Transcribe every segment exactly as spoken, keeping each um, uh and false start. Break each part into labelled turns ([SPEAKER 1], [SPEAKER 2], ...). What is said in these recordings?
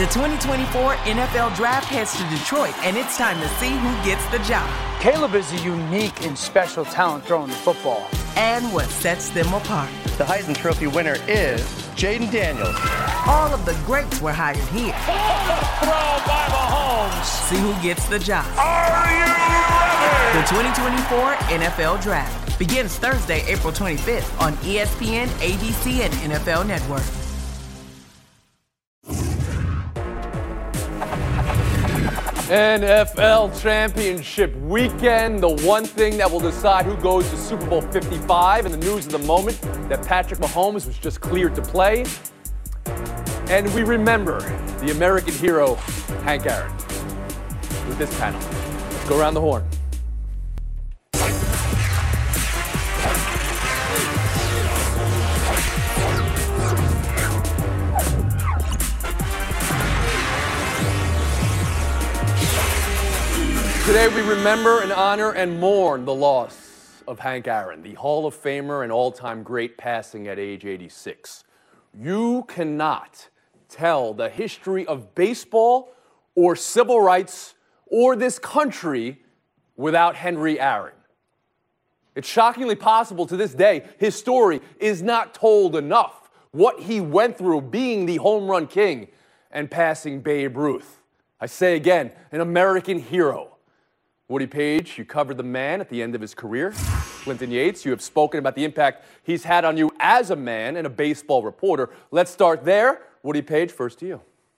[SPEAKER 1] The twenty twenty-four N F L Draft heads to Detroit, and it's time to see who gets the job.
[SPEAKER 2] Caleb is a unique and special talent throwing the football.
[SPEAKER 1] And what sets them apart.
[SPEAKER 3] The Heisman Trophy winner is Jaden Daniels.
[SPEAKER 1] All of the greats were hired here.
[SPEAKER 4] Throw by Mahomes.
[SPEAKER 1] See who gets the job.
[SPEAKER 4] Are you ready?
[SPEAKER 1] The twenty twenty-four N F L Draft begins Thursday, April twenty-fifth on E S P N, A B C, and N F L Network.
[SPEAKER 5] N F L Championship weekend, the one thing that will decide who goes to Super Bowl fifty-five, and the news of the moment that Patrick Mahomes was just cleared to play. And we remember the American hero, Hank Aaron, with this panel. Let's go around the horn. Today we remember and honor and mourn the loss of Hank Aaron, the Hall of Famer and all-time great, passing at age eighty-six. You cannot tell the history of baseball or civil rights or this country without Henry Aaron. It's shockingly possible to this day his story is not told enough. What he went through being the home run king and passing Babe Ruth. I say again, an American hero. Woody Page, you covered the man at the end of his career. Clinton Yates, you have spoken about the impact he's had on you as a man and a baseball reporter. Let's start there. Woody Page, first to you.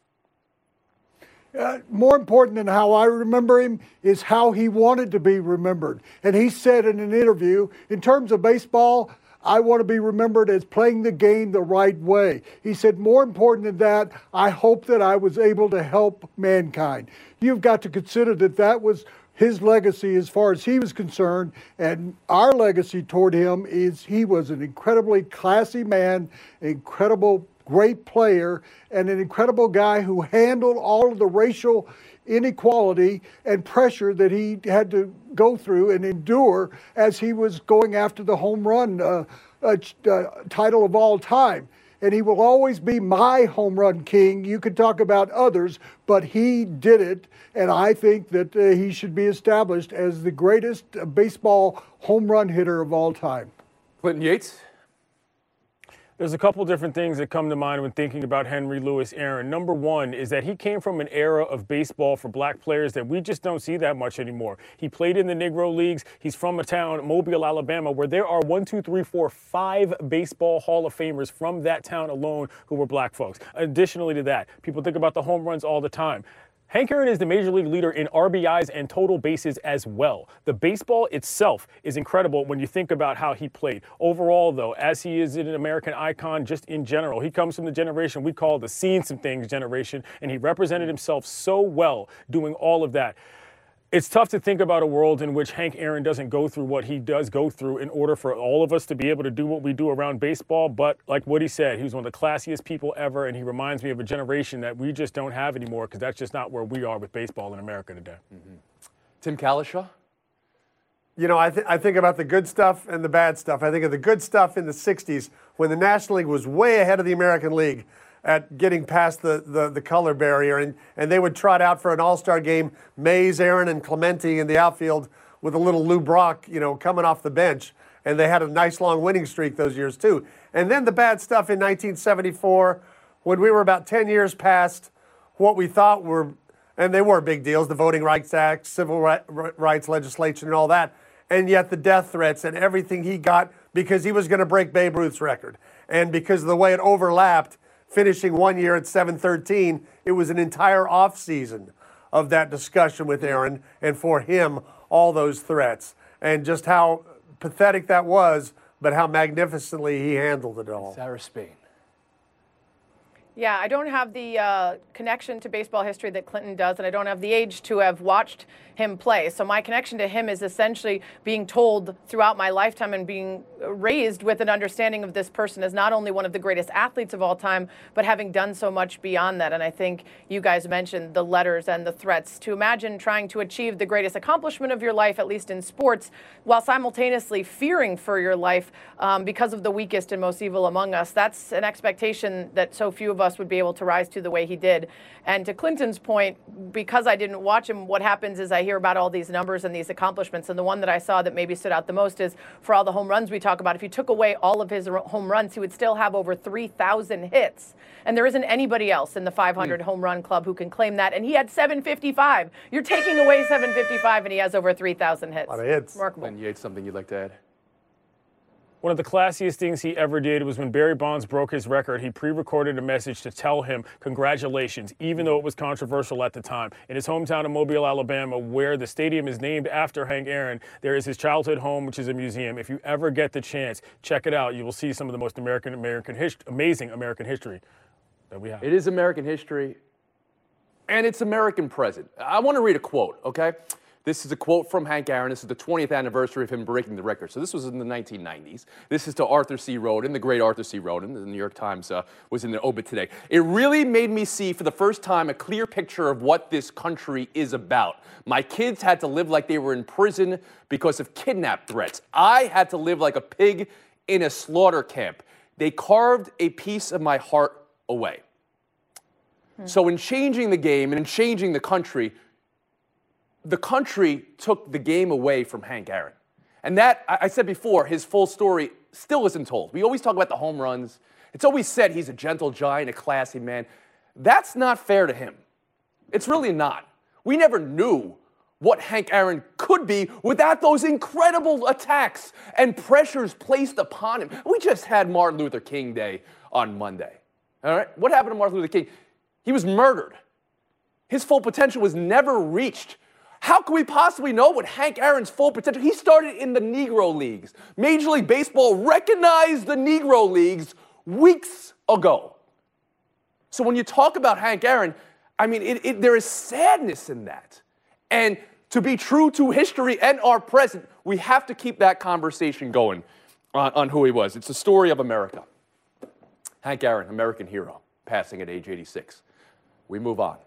[SPEAKER 6] Uh, more important than how I remember him is how he wanted to be remembered. And he said in an interview, in terms of baseball, I want to be remembered as playing the game the right way. He said, more important than that, I hope that I was able to help mankind. You've got to consider that that was his legacy as far as he was concerned, and our legacy toward him is he was an incredibly classy man, incredible great player, and an incredible guy who handled all of the racial inequality and pressure that he had to go through and endure as he was going after the home run uh, uh, uh, title of all time. And he will always be my home run king. You could talk about others, but he did it. And I think that uh, he should be established as the greatest uh, baseball home run hitter of all time.
[SPEAKER 5] Clinton Yates?
[SPEAKER 7] There's a couple different things that come to mind when thinking about Henry Louis Aaron. Number one is that he came from an era of baseball for black players that we just don't see that much anymore. He played in the Negro Leagues. He's from a town, Mobile, Alabama, where there are one, two, three, four, five baseball Hall of Famers from that town alone who were black folks. Additionally to that, people think about the home runs all the time. Hank Aaron is the major league leader in R B Is and total bases as well. The baseball itself is incredible when you think about how he played. Overall, though, as he is an American icon just in general, he comes from the generation we call the Seen Some Things generation, and he represented himself so well doing all of that. It's tough to think about a world in which Hank Aaron doesn't go through what he does go through in order for all of us to be able to do what we do around baseball. But like Woody said, he was one of the classiest people ever, and he reminds me of a generation that we just don't have anymore because that's just not where we are with baseball in America today.
[SPEAKER 5] Mm-hmm. Tim Kalishaw?
[SPEAKER 8] You know, I, th- I think about the good stuff and the bad stuff. I think of the good stuff in the sixties when the National League was way ahead of the American League at getting past the, the, the color barrier, and, and they would trot out for an all-star game, Mays, Aaron, and Clemente in the outfield with a little Lou Brock, you know, coming off the bench. And they had a nice long winning streak those years, too. And then the bad stuff in nineteen seventy-four, when we were about ten years past what we thought were, and they were big deals, the Voting Rights Act, civil rights legislation, and all that, and yet the death threats and everything he got because he was going to break Babe Ruth's record. And because of the way it overlapped, finishing one year at seven thirteen, it was an entire off season of that discussion with Aaron, and for him, all those threats, and just how pathetic that was, but how magnificently he handled it all.
[SPEAKER 5] Sarah Spain.
[SPEAKER 9] Yeah, I don't have the uh, connection to baseball history that Clinton does, and I don't have the age to have watched him play. So my connection to him is essentially being told throughout my lifetime and being raised with an understanding of this person as not only one of the greatest athletes of all time, but having done so much beyond that. And I think you guys mentioned the letters and the threats. To imagine trying to achieve the greatest accomplishment of your life, at least in sports, while simultaneously fearing for your life um, because of the weakest and most evil among us, that's an expectation that so few of us us would be able to rise to the way he did. And to Clinton's point, because I didn't watch him, what happens is I hear about all these numbers and these accomplishments. And the one that I saw that maybe stood out the most is for all the home runs we talk about. If you took away all of his home runs, he would still have over three thousand hits. And there isn't anybody else in the five hundred mm. home run club who can claim that. And he had seven fifty-five. You're taking away seven fifty-five, and he has over three thousand hits.
[SPEAKER 8] A lot of hits.
[SPEAKER 9] Remarkable.
[SPEAKER 5] And you had something you'd like to add?
[SPEAKER 7] One of the classiest things he ever did was when Barry Bonds broke his record, he pre-recorded a message to tell him congratulations, even though it was controversial at the time. In his hometown of Mobile, Alabama, where the stadium is named after Hank Aaron, there is his childhood home, which is a museum. If you ever get the chance, check it out. You will see some of the most American, American hist- amazing American history that we have.
[SPEAKER 5] It is American history, and it's American present. I want to read a quote, okay? This is a quote from Hank Aaron. This is the twentieth anniversary of him breaking the record. So this was in the nineteen nineties. This is to Arthur C. Roden, the great Arthur C. Roden. The New York Times uh, was in the obit today. It really made me see for the first time a clear picture of what this country is about. My kids had to live like they were in prison because of kidnap threats. I had to live like a pig in a slaughter camp. They carved a piece of my heart away. Hmm. So in changing the game and in changing the country, the country took the game away from Hank Aaron. And that, I said before, his full story still isn't told. We always talk about the home runs. It's always said he's a gentle giant, a classy man. That's not fair to him. It's really not. We never knew what Hank Aaron could be without those incredible attacks and pressures placed upon him. We just had Martin Luther King Day on Monday. All right? What happened to Martin Luther King? He was murdered. His full potential was never reached. How can we possibly know what Hank Aaron's full potential? He started in the Negro Leagues. Major League Baseball recognized the Negro Leagues weeks ago. So when you talk about Hank Aaron, I mean, it, it, there is sadness in that. And to be true to history and our present, we have to keep that conversation going on, on who he was. It's the story of America. Hank Aaron, American hero, passing at age eighty-six. We move on.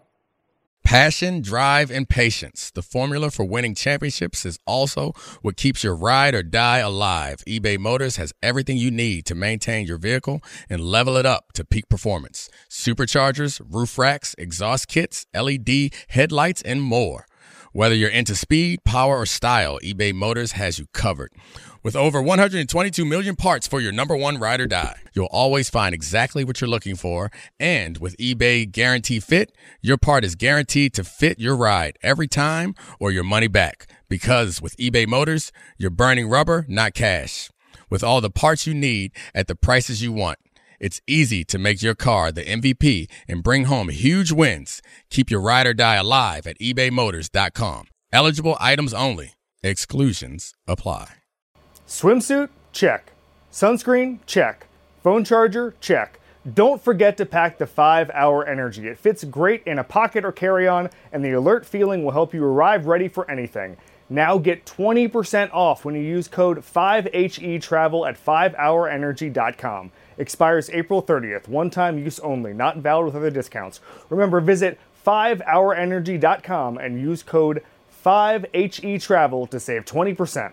[SPEAKER 10] Passion, drive, and patience. The formula for winning championships is also what keeps your ride or die alive. eBay Motors has everything you need to maintain your vehicle and level it up to peak performance. Superchargers, roof racks, exhaust kits, L E D headlights, and more. Whether you're into speed, power, or style, eBay Motors has you covered. With over one hundred twenty-two million parts for your number one ride or die, you'll always find exactly what you're looking for. And with eBay Guarantee Fit, your part is guaranteed to fit your ride every time or your money back. Because with eBay Motors, you're burning rubber, not cash. With all the parts you need at the prices you want, it's easy to make your car the M V P and bring home huge wins. Keep your ride or die alive at ebay motors dot com. Eligible items only. Exclusions apply.
[SPEAKER 11] Swimsuit? Check. Sunscreen? Check. Phone charger? Check. Don't forget to pack the five hour Energy. It fits great in a pocket or carry-on, and the alert feeling will help you arrive ready for anything. Now get twenty percent off when you use code five H E travel at five hour energy dot com. Expires April thirtieth. One-time use only. Not valid with other discounts. Remember, visit five hour energy dot com and use code five H E travel to save twenty percent.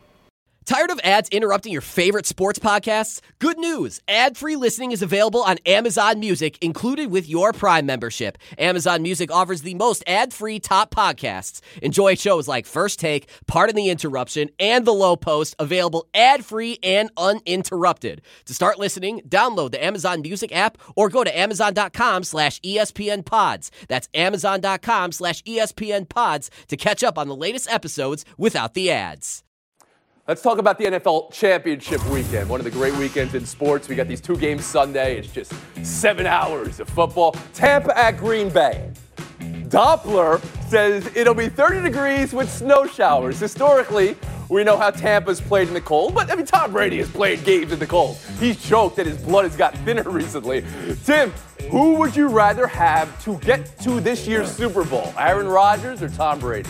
[SPEAKER 12] Tired of ads interrupting your favorite sports podcasts? Good news! Ad-free listening is available on Amazon Music, included with your Prime membership. Amazon Music offers the most ad-free top podcasts. Enjoy shows like First Take, Pardon the Interruption, and The Low Post, available ad-free and uninterrupted. To start listening, download the Amazon Music app or go to amazon.com slash ESPN pods. That's amazon.com slash ESPN pods to catch up on the latest episodes without the ads.
[SPEAKER 5] Let's talk about the N F L Championship weekend, one of the great weekends in sports. We got these two games Sunday. It's just seven hours of football. Tampa at Green Bay. Doppler says it'll be thirty degrees with snow showers. Historically, we know how Tampa's played in the cold, but I mean, Tom Brady has played games in the cold. He's joked that his blood has got thinner recently. Tim, who would you rather have to get to this year's Super Bowl, Aaron Rodgers or Tom Brady?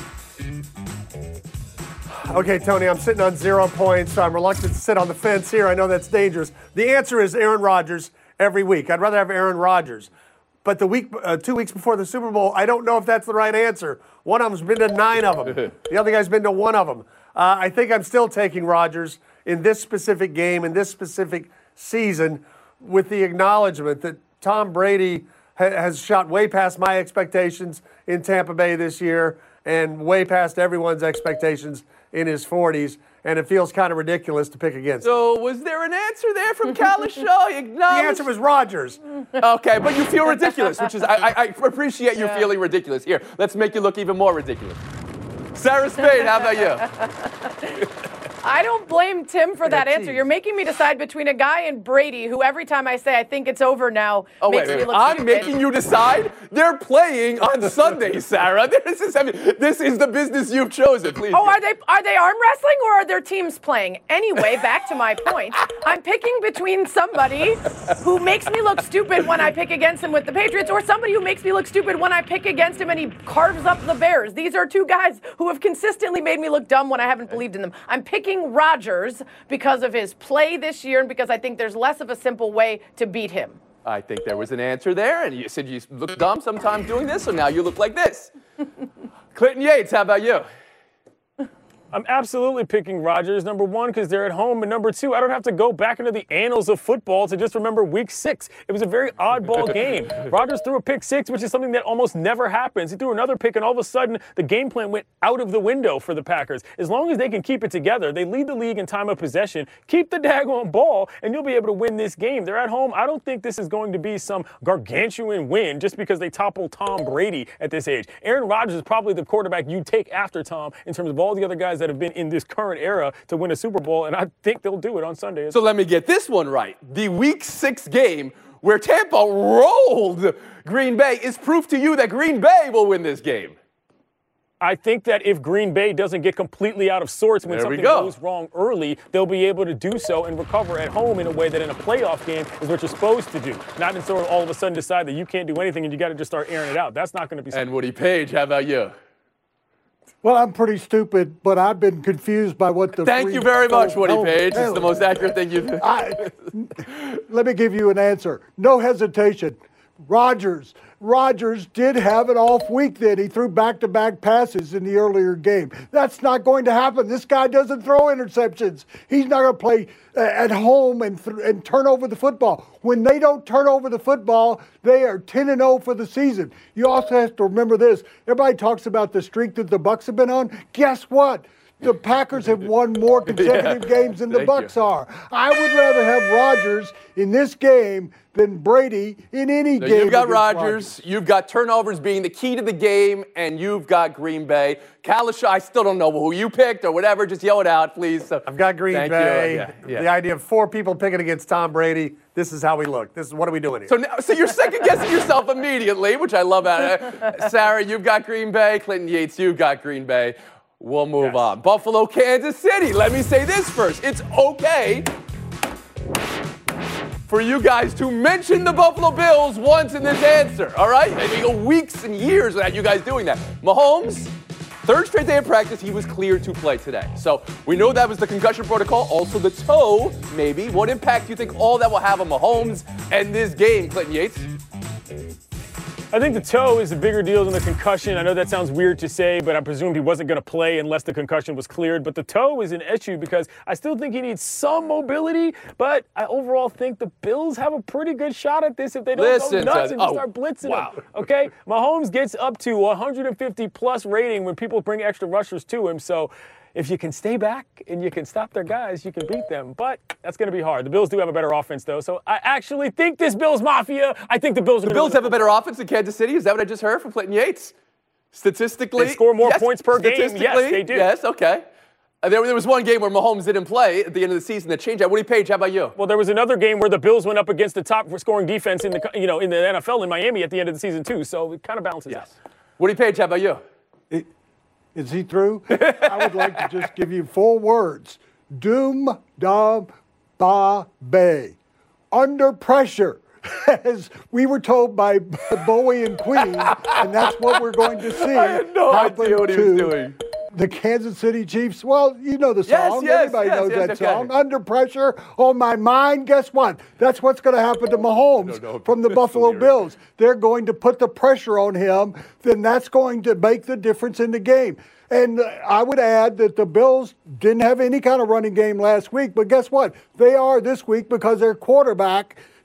[SPEAKER 8] Okay, Tony, I'm sitting on zero points, so I'm reluctant to sit on the fence here. I know that's dangerous. The answer is Aaron Rodgers every week. I'd rather have Aaron Rodgers. But the week, uh, two weeks before the Super Bowl, I don't know if that's the right answer. One of them's been to nine of them. The other guy's been to one of them. Uh, I think I'm still taking Rodgers in this specific game, in this specific season, with the acknowledgement that Tom Brady ha- has shot way past my expectations in Tampa Bay this year and way past everyone's expectations in his forties, and it feels kind of ridiculous to pick against him.
[SPEAKER 5] So was there an answer there from Kalishaw? He acknowledged-
[SPEAKER 8] The answer was Rodgers.
[SPEAKER 5] Okay, but you feel ridiculous, which is, I, I, I appreciate you
[SPEAKER 9] Yeah.
[SPEAKER 5] feeling ridiculous. Here, let's make you look even more ridiculous. Sarah Spade, how about you?
[SPEAKER 9] I don't blame Tim for that answer.
[SPEAKER 8] tease.
[SPEAKER 9] You're making me decide between a guy and Brady, who every time I say I think it's over now,
[SPEAKER 5] Oh,
[SPEAKER 9] makes
[SPEAKER 5] wait,
[SPEAKER 9] me
[SPEAKER 5] wait.
[SPEAKER 9] look
[SPEAKER 5] I'm
[SPEAKER 9] stupid.
[SPEAKER 5] making you decide? They're playing on Sunday, Sarah. This is, I mean, this is the business you've chosen, please.
[SPEAKER 9] Oh, are they are they arm wrestling or are their teams playing? Anyway, back to my point. I'm picking between somebody who makes me look stupid when I pick against him with the Patriots or somebody who makes me look stupid when I pick against him and he carves up the Bears. These are two guys who have consistently made me look dumb when I haven't believed in them. I'm picking Rodgers because of his play this year and because I think there's less of a simple way to beat him.
[SPEAKER 5] I think there was an answer there, and you said you look dumb sometimes doing this, so now you look like this. Clinton Yates, how about you?
[SPEAKER 7] I'm absolutely picking Rodgers, number one, because they're at home, and number two, I don't have to go back into the annals of football to just remember week six. It was a very oddball game. Rodgers threw a pick six, which is something that almost never happens. He threw another pick, and all of a sudden, the game plan went out of the window for the Packers. As long as they can keep it together, they lead the league in time of possession, keep the daggone ball, and you'll be able to win this game. They're at home. I don't think this is going to be some gargantuan win just because they topple Tom Brady at this age. Aaron Rodgers is probably the quarterback you take after Tom in terms of all the other guys that have been in this current era to win a Super Bowl, and I think they'll do it on Sunday.
[SPEAKER 5] So let me get this one right. The week six game where Tampa rolled Green Bay is proof to you that Green Bay will win this game.
[SPEAKER 7] I think that if Green Bay doesn't get completely out of sorts when
[SPEAKER 5] There we
[SPEAKER 7] something
[SPEAKER 5] go.
[SPEAKER 7] goes wrong early, they'll be able to do so and recover at home in a way that in a playoff game is what you're supposed to do. Not in sort of all of a sudden decide that you can't do anything and you got to just start airing it out. That's not going to be something.
[SPEAKER 5] And Woody Page, how about you?
[SPEAKER 6] Well, I'm pretty stupid, but I've been confused by what the.
[SPEAKER 5] Thank
[SPEAKER 6] free
[SPEAKER 5] you very much,
[SPEAKER 6] throw-
[SPEAKER 5] Woody
[SPEAKER 6] hell-
[SPEAKER 5] Page. It's
[SPEAKER 6] hell-
[SPEAKER 5] the most accurate thing you've
[SPEAKER 6] I, let me give you an answer. No hesitation. Rodgers. Rodgers did have an off week then. He threw back-to-back passes in the earlier game. That's not going to happen. This guy doesn't throw interceptions. He's not going to play uh, at home and, th- and turn over the football. When they don't turn over the football, they are ten and oh for the season. You also have to remember this. Everybody talks about the streak that the Bucs have been on. Guess what? The Packers have won more consecutive
[SPEAKER 5] Yeah.
[SPEAKER 6] games than the
[SPEAKER 5] Thank
[SPEAKER 6] Bucs
[SPEAKER 5] you.
[SPEAKER 6] are. I would rather have Rodgers in this game than Brady in any
[SPEAKER 5] So
[SPEAKER 6] game.
[SPEAKER 5] you've got
[SPEAKER 6] against
[SPEAKER 5] Rodgers, you've got turnovers being the key to the game, and you've got Green Bay. Kalishaw, I still don't know who you picked or whatever. Just yell it out, please. So,
[SPEAKER 8] I've got Green
[SPEAKER 5] thank
[SPEAKER 8] Bay.
[SPEAKER 5] You. Yeah, yeah.
[SPEAKER 8] The idea of four people picking against Tom Brady. This is how we look. This is what are we doing here?
[SPEAKER 5] So, now, so you're second guessing yourself immediately, which I love. At Sarah, you've got Green Bay. Clinton Yates, you've got Green Bay. We'll move
[SPEAKER 7] Yes.
[SPEAKER 5] on. Buffalo, Kansas City. Let me say this first. It's okay for you guys to mention the Buffalo Bills once in this answer, all right? And you go weeks and years without you guys doing that. Mahomes, third straight day of practice, he was cleared to play today. So we know that was the concussion protocol. Also the toe, maybe. What impact do you think all that will have on Mahomes and this game, Clinton Yates?
[SPEAKER 7] I think the toe is a bigger deal than the concussion. I know that sounds weird to say, but I presumed he wasn't going to play unless the concussion was cleared. But the toe is an issue because I still think he needs some mobility, but I overall think the Bills have a pretty good shot at this if they don't
[SPEAKER 5] Listen
[SPEAKER 7] go nuts
[SPEAKER 5] to-
[SPEAKER 7] and just
[SPEAKER 5] oh,
[SPEAKER 7] start blitzing
[SPEAKER 5] wow.
[SPEAKER 7] him. Okay? Mahomes gets up to one hundred fifty plus rating when people bring extra rushers to him. So if you can stay back and you can stop their guys, you can beat them. But that's going to be hard. The Bills do have a better offense, though. So I actually think this Bills Mafia, I think the Bills are
[SPEAKER 5] The Bills have a better offense than Kansas City? Is that what I just heard from Clinton Yates? Statistically?
[SPEAKER 7] They score more
[SPEAKER 5] yes,
[SPEAKER 7] points per game. Yes,
[SPEAKER 5] statistically,
[SPEAKER 7] they do.
[SPEAKER 5] Yes, okay. Uh, there, there was one game where Mahomes didn't play at the end of the season that changed that. Woody Page, how about you?
[SPEAKER 7] Well, there was another game where the Bills went up against the top scoring defense in the co- you know in the N F L in Miami at the end of the season too. So it kind of balances out.
[SPEAKER 5] Woody Page, how about you?
[SPEAKER 6] It, is he through? I would like to just give you four words. Doom, dum, ba, bay. Under pressure. As we were told by Bowie and Queen, and that's what we're going to see.
[SPEAKER 5] I had no
[SPEAKER 6] happen
[SPEAKER 5] idea what he was
[SPEAKER 6] to
[SPEAKER 5] doing.
[SPEAKER 6] The Kansas City Chiefs. Well, you know the
[SPEAKER 5] Yes,
[SPEAKER 6] song.
[SPEAKER 5] yes,
[SPEAKER 6] Everybody
[SPEAKER 5] yes,
[SPEAKER 6] knows
[SPEAKER 5] yes,
[SPEAKER 6] that
[SPEAKER 5] okay.
[SPEAKER 6] song. Under pressure on my mind. Guess what? That's what's going to happen to Mahomes
[SPEAKER 5] know.
[SPEAKER 6] from the Buffalo Bills. They're going to put the pressure on him. Then that's going to make the difference in the game. And uh, I would add that the Bills didn't have any kind of running game last week, but guess what? They are this week because their quarterback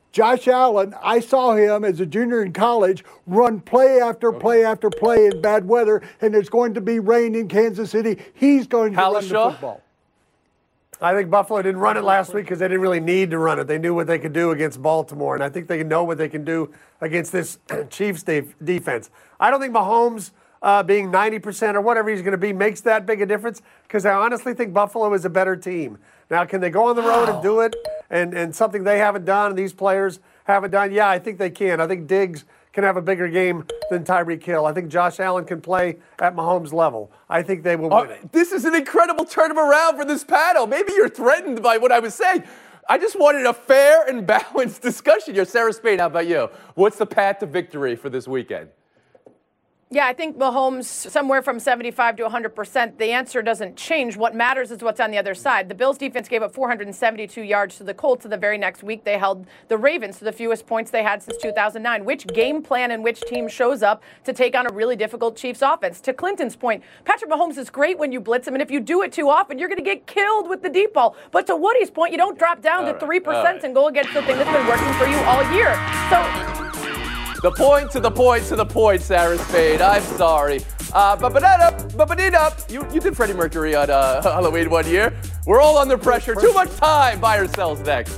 [SPEAKER 6] Josh Allen, I saw him as a junior in college run play after play after play in bad weather, and there's going to be rain in Kansas City. He's going to
[SPEAKER 5] Kalisha?
[SPEAKER 6] run the football.
[SPEAKER 8] I think Buffalo didn't run it last week because they didn't really need to run it. They knew what they could do against Baltimore, and I think they know what they can do against this Chiefs def- defense. I don't think Mahomes uh, being ninety percent or whatever he's going to be makes that big a difference because I honestly think Buffalo is a better team. Now, can they go on the road and do it and, and something they haven't done and these players haven't done? Yeah, I think they can. I think Diggs can have a bigger game than Tyreek Hill. I think Josh Allen can play at Mahomes' level. I think they will win
[SPEAKER 5] Oh,
[SPEAKER 8] it.
[SPEAKER 5] this is an incredible turn around for this panel. Maybe you're threatened by what I was saying. I just wanted a fair and balanced discussion here. Sarah Spain, how about you? What's the path to victory for this weekend?
[SPEAKER 9] Yeah, I think Mahomes somewhere from seventy-five to one hundred percent. The answer doesn't change. What matters is what's on the other side. The Bills defense gave up four hundred seventy-two yards to the Colts. The very next week, they held the Ravens to the fewest points they had since two thousand nine. Which game plan and which team shows up to take on a really difficult Chiefs offense? To Clinton's point, Patrick Mahomes is great when you blitz him, and if you do it too often, you're going to get killed with the deep ball. But to Woody's point, you don't drop down
[SPEAKER 5] All
[SPEAKER 9] to
[SPEAKER 5] right,
[SPEAKER 9] three percent
[SPEAKER 5] all right.
[SPEAKER 9] and go against the thing that's been working for you all year. So.
[SPEAKER 5] The point to the point to the point, Sarah Spade. I'm sorry. Uh, ba-ba-da-da, ba-ba-dee-da. You, you did Freddie Mercury on uh, Halloween one year. We're all under pressure. Too much time. Buy ourselves next.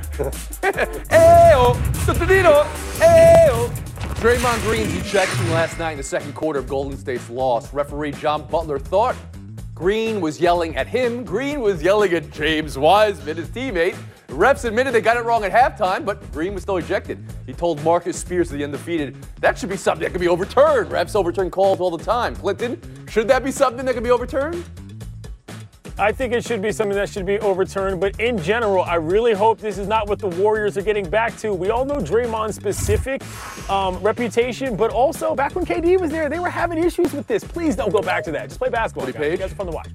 [SPEAKER 5] Ayo, tutudino, ayo. Draymond Green's ejection last night in the second quarter of Golden State's loss. Referee John Butler thought Green was yelling at him. Green was yelling at James Wiseman, his teammate. The refs admitted they got it wrong at halftime, but Green was still ejected. He told Marcus Spears of the Undefeated, that should be something that can be overturned. Refs overturn calls all the time. Clinton, should that be something that can be overturned?
[SPEAKER 7] I think it should be something that should be overturned, but in general, I really hope this is not what the Warriors are getting back to. We all know Draymond's specific um, reputation, but also back when K D was there, they were having issues with this. Please don't go back to that. Just play basketball, guys. You guys are fun to watch.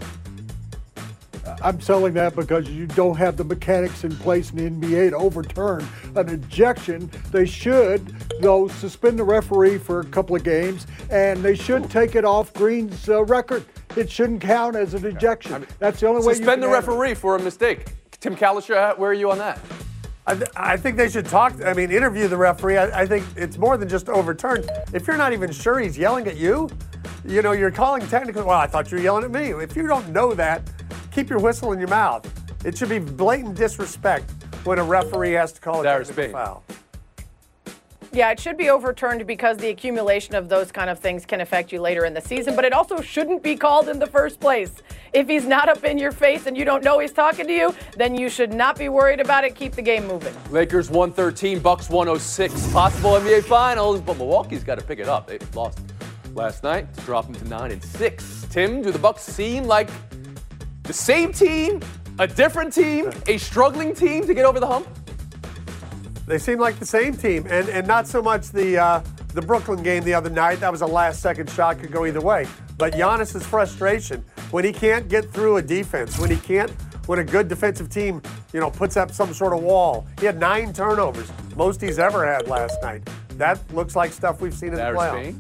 [SPEAKER 6] I'm selling that because you don't have the mechanics in place in the N B A to overturn an ejection. They should, though, suspend the referee for a couple of games, and they should take it off Green's uh, record. It shouldn't count as an ejection. I mean, that's the only way you can
[SPEAKER 5] suspend the
[SPEAKER 6] have it.
[SPEAKER 5] referee for a mistake. Tim Kalisha, where are you on that?
[SPEAKER 8] I, th- I think they should talk, I mean, interview the referee. I, I think it's more than just overturned. If you're not even sure he's yelling at you, you know, you're calling technically, well, I thought you were yelling at me. If you don't know that, keep your whistle in your mouth. It should be blatant disrespect when a referee has to call a technical foul.
[SPEAKER 9] Yeah, it should be overturned because the accumulation of those kind of things can affect you later in the season, but it also shouldn't be called in the first place. If he's not up in your face and you don't know he's talking to you, then you should not be worried about it. Keep the game moving.
[SPEAKER 5] Lakers one thirteen, Bucks one oh six. Possible N B A Finals, but Milwaukee's got to pick it up. They lost last night to drop them to nine and six. Tim, do the Bucks seem like the same team, a different team, a struggling team to get over the hump?
[SPEAKER 8] They seem like the same team, and, and not so much the uh, the Brooklyn game the other night. That was a last-second shot, could go either way. But Giannis's frustration when he can't get through a defense, when he can't, when a good defensive team, you know, puts up some sort of wall. He had nine turnovers, most he's ever had last night. That looks like stuff we've seen in the playoffs.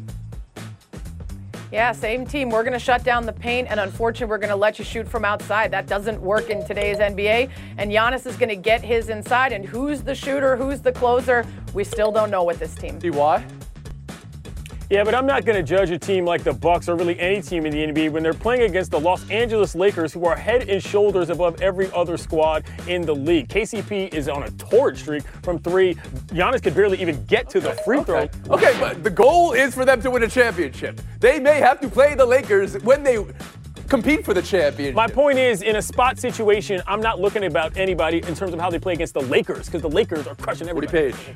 [SPEAKER 9] Yeah, same team. We're going to shut down the paint, and unfortunately, we're going to let you shoot from outside. That doesn't work in today's N B A, and Giannis is going to get his inside, and who's the shooter, who's the closer, we still don't know with this team.
[SPEAKER 5] See why?
[SPEAKER 7] Yeah, but I'm not going to judge a team like the Bucks or really any team in the N B A when they're playing against the Los Angeles Lakers, who are head and shoulders above every other squad in the league. K C P is on a torrid streak from three. Giannis could barely even get to the free throw.
[SPEAKER 5] Okay. okay, but the goal is for them to win a championship. They may have to play the Lakers when they compete for the championship.
[SPEAKER 7] My point is, in a spot situation, I'm not looking about anybody in terms of how they play against the Lakers, because the Lakers are crushing everybody.
[SPEAKER 5] Woody Page.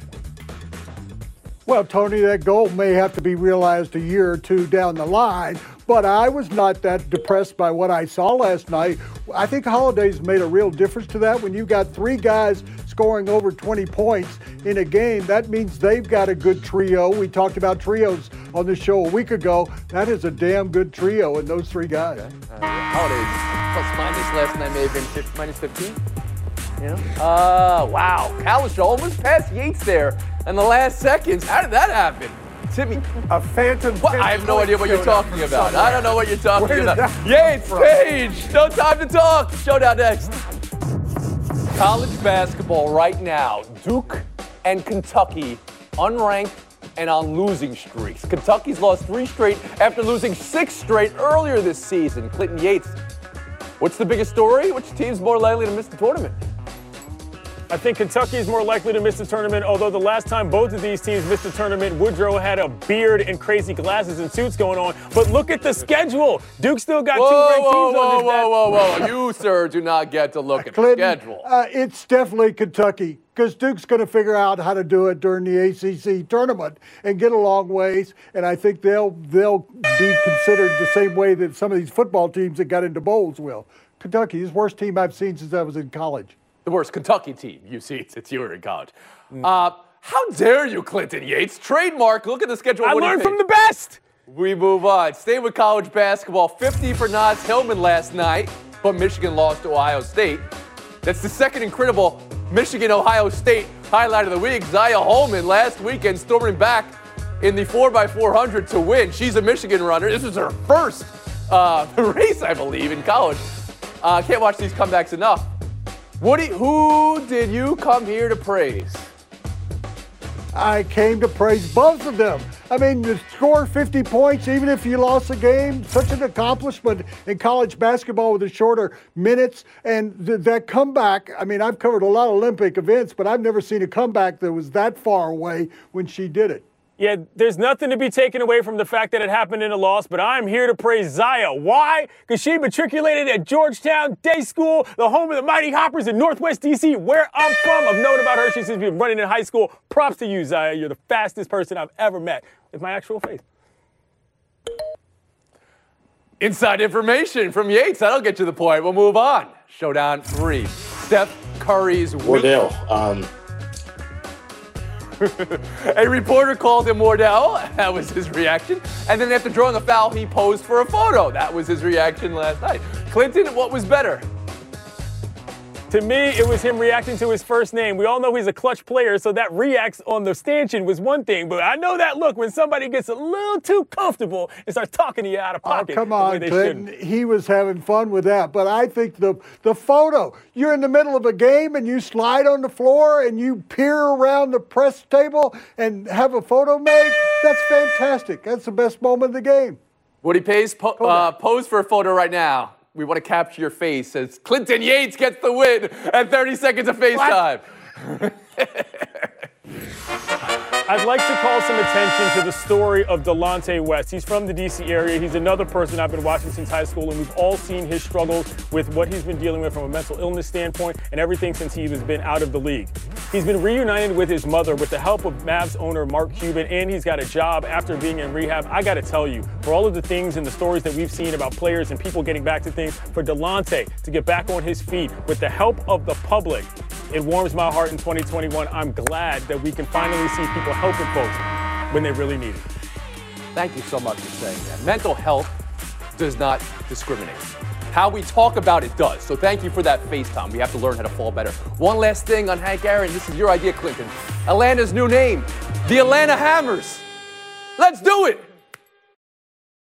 [SPEAKER 6] Well, Tony, that goal may have to be realized a year or two down the line, but I was not that depressed by what I saw last night. I think Holiday's made a real difference to that. When you've got three guys scoring over twenty points in a game, that means they've got a good trio. We talked about trios on the show a week ago. That is a damn good trio in those three guys.
[SPEAKER 5] Okay. Uh, Holiday's plus minus last night may have been fifty, minus fifteen. You know? Uh, wow. Kalisha almost passed Yates there in the last seconds. How did that happen? Timmy.
[SPEAKER 8] A phantom.
[SPEAKER 5] What? I have no idea what you're talking about. I don't know what you're talking
[SPEAKER 8] Where
[SPEAKER 5] about.
[SPEAKER 8] that
[SPEAKER 5] Yates,
[SPEAKER 8] from?
[SPEAKER 5] Page. No time to talk. Showdown next. College basketball right now. Duke and Kentucky unranked and on losing streaks. Kentucky's lost three straight after losing six straight earlier this season. Clinton Yates, what's the biggest story? Which team's more likely to miss the tournament?
[SPEAKER 7] I think Kentucky is more likely to miss the tournament, although the last time both of these teams missed the tournament, Woodrow had a beard and crazy glasses and suits going on. But look at the schedule. Duke still got
[SPEAKER 5] whoa,
[SPEAKER 7] two ranked
[SPEAKER 5] whoa,
[SPEAKER 7] teams
[SPEAKER 5] whoa,
[SPEAKER 7] on this
[SPEAKER 5] whoa, whoa, whoa, whoa. You, sir, do not get to look at
[SPEAKER 6] Clinton,
[SPEAKER 5] the schedule.
[SPEAKER 6] Uh, it's definitely Kentucky, because Duke's going to figure out how to do it during the A C C tournament and get a long ways. And I think they'll they'll be considered the same way that some of these football teams that got into bowls will. Kentucky is the worst team I've seen since I was in college.
[SPEAKER 5] The worst Kentucky team you've seen since you were in college. Uh, how dare you, Clinton Yates? Trademark, look at the schedule.
[SPEAKER 7] I
[SPEAKER 5] what
[SPEAKER 7] learned from the best.
[SPEAKER 5] We move on. Stay with college basketball. fifty for Naz Hillman last night, but Michigan lost to Ohio State. That's the second incredible Michigan-Ohio State highlight of the week. Zaya Holman last weekend storming back in the four by four hundred to win. She's a Michigan runner. This was her first uh, race, I believe, in college. I uh, can't watch these comebacks enough. Woody, who did you come here to praise?
[SPEAKER 6] I came to praise both of them. I mean, to score fifty points, even if you lost a game, such an accomplishment in college basketball with the shorter minutes. And th- that comeback, I mean, I've covered a lot of Olympic events, but I've never seen a comeback that was that far away when she did it.
[SPEAKER 7] Yeah, there's nothing to be taken away from the fact that it happened in a loss, but I'm here to praise Zaya. Why? Because she matriculated at Georgetown Day School, the home of the Mighty Hoppers in Northwest D C, where I'm from. I've known about her since she's been running in high school. Props to you, Zaya. You're the fastest person I've ever met. It's my actual face.
[SPEAKER 5] Inside information from Yates. That'll get to the point. We'll move on. Showdown three. Steph Curry's week.
[SPEAKER 13] Wardell. Um,
[SPEAKER 5] A reporter called him Wardell. That was his reaction. And then after drawing a foul, he posed for a photo. That was his reaction last night. Clinton, what was better?
[SPEAKER 7] To me, it was him reacting to his first name. We all know he's a clutch player, so that reacts on the stanchion was one thing. But I know that look when somebody gets a little too comfortable and starts talking to you out of pocket.
[SPEAKER 6] Oh, come on, Clinton. He was having fun with that. But I think the the photo, you're in the middle of a game and you slide on the floor and you peer around the press table and have a photo made, that's fantastic. That's the best moment of the game.
[SPEAKER 5] Woody Pace, po- uh, pose for a photo right now. We want to capture your face as Clinton Yates gets the win at thirty seconds of FaceTime.
[SPEAKER 7] I'd like to call some attention to the story of Delonte West. He's from the D C area. He's another person I've been watching since high school, and we've all seen his struggles with what he's been dealing with from a mental illness standpoint and everything since he has been out of the league. He's been reunited with his mother with the help of Mavs owner Mark Cuban, and he's got a job after being in rehab. I got to tell you, for all of the things and the stories that we've seen about players and people getting back to things, for Delonte to get back on his feet with the help of the public, it warms my heart in twenty twenty-one. I'm glad that we can finally see people helping folks when they really need it.
[SPEAKER 5] Thank you so much for saying that. Mental health does not discriminate. How we talk about it does. So thank you for that FaceTime. We have to learn how to fall better. One last thing on Hank Aaron. This is your idea, Clinton. Atlanta's new name, the Atlanta Hammers. Let's do it.